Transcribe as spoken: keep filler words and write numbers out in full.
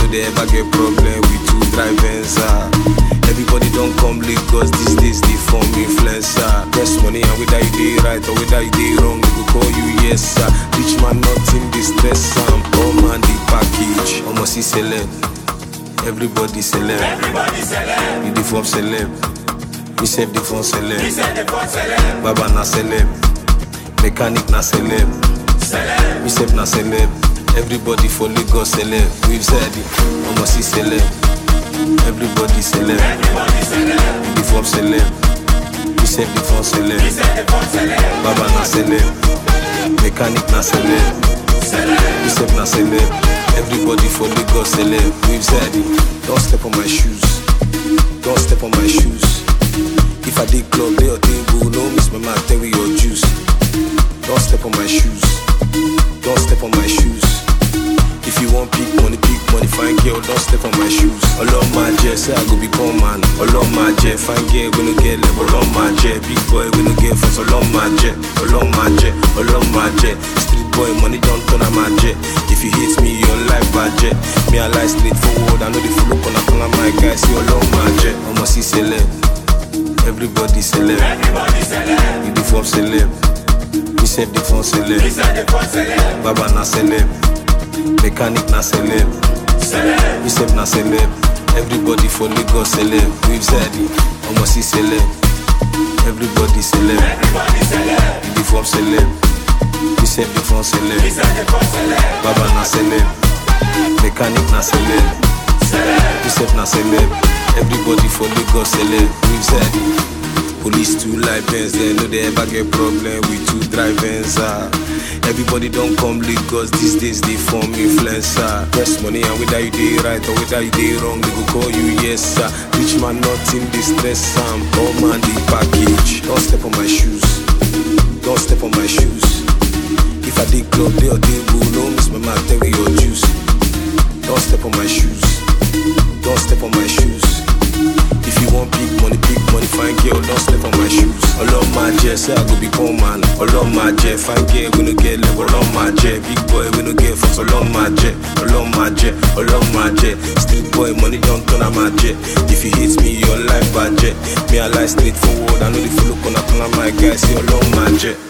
they ever get problem with two drivers. Uh. Everybody don't come Lagos these days, they form influencer. Press money and whether you dey right or whether you dey wrong, they go call you yes sir. Rich man nothing distress am, poor man the package. Almost see celeb, everybody celeb. Everybody celeb. You dey form celeb, me sef dey form celeb. Me sef dey form celeb. Baba na celeb, mechanic na celeb. Celeb. Me sef na celeb. Everybody for Lagos celeb. We've said it, almost see celeb. Everybody celeb. Everybody celeb. You dey form celeb, me sef dey form celeb. Me sef dey form celeb. Baba na celeb, mechanic na celeb. Celeb. Me sef na celeb. Everybody for Lagos celeb. We've said it. Don't step on my shoes. Don't step on my shoes. If I dig club, they or table, no miss my man, tell me your juice. Don't step on my shoes. Don't step on my shoes. If you want big money, big money, fine girl, don't step on my shoes. All on my jet, say I go be poor man. All on my jet, fine girl, we no get level. All on my jet, big boy, we no get fuss. All on my jet, all on my jet, all on my jet. Street boy, money don't turn on my jet. If you hate me, your life budget. Me I lie straight forward, I know the follow on a my guys. See all on my jet, I'ma see celeb. Everybody celeb. Everybody celeb. You dey form celeb. Me sef dey form celeb. Me sef dey form celeb. Baba na celeb. Mechanic na celeb. Celeb. Me sef na celeb. Everybody for Lagos celeb. We've said it, I'ma see celeb. Everybody celeb. Everybody celeb. You dey form celeb. Me sef dey form celeb. Me sef dey form celeb. Baba na celeb. Mechanic na celeb. Celeb. Me sef na celeb. Everybody for Lagos celeb. We've said it. Police two live bands, they know they ever get problem with two drivers. Uh. Everybody don't come Lagos these days, they form influencer. Press money and whether you dey right or whether you dey wrong, they go call you yes sir. Rich man nothing distress am, poor man the package. Don't step on my shoes. Don't step on my shoes. If I dig club, they or table, no miss my man, tell me your juice. Don't step on my shoes. Don't step on my shoes. If you want big money, big money, fine girl, don't step on my shoes. All on my jet, say I go be poor man. All on my jet, fine girl, we no get level. All on my jet, big boy, we no get fuss. All on my jet, all on my jet, all on my jet. Street boy, money don't turn on my jet. If you hate me, your life budget. Me I lie straight forward, I know the follow on my guys. See all on my jet.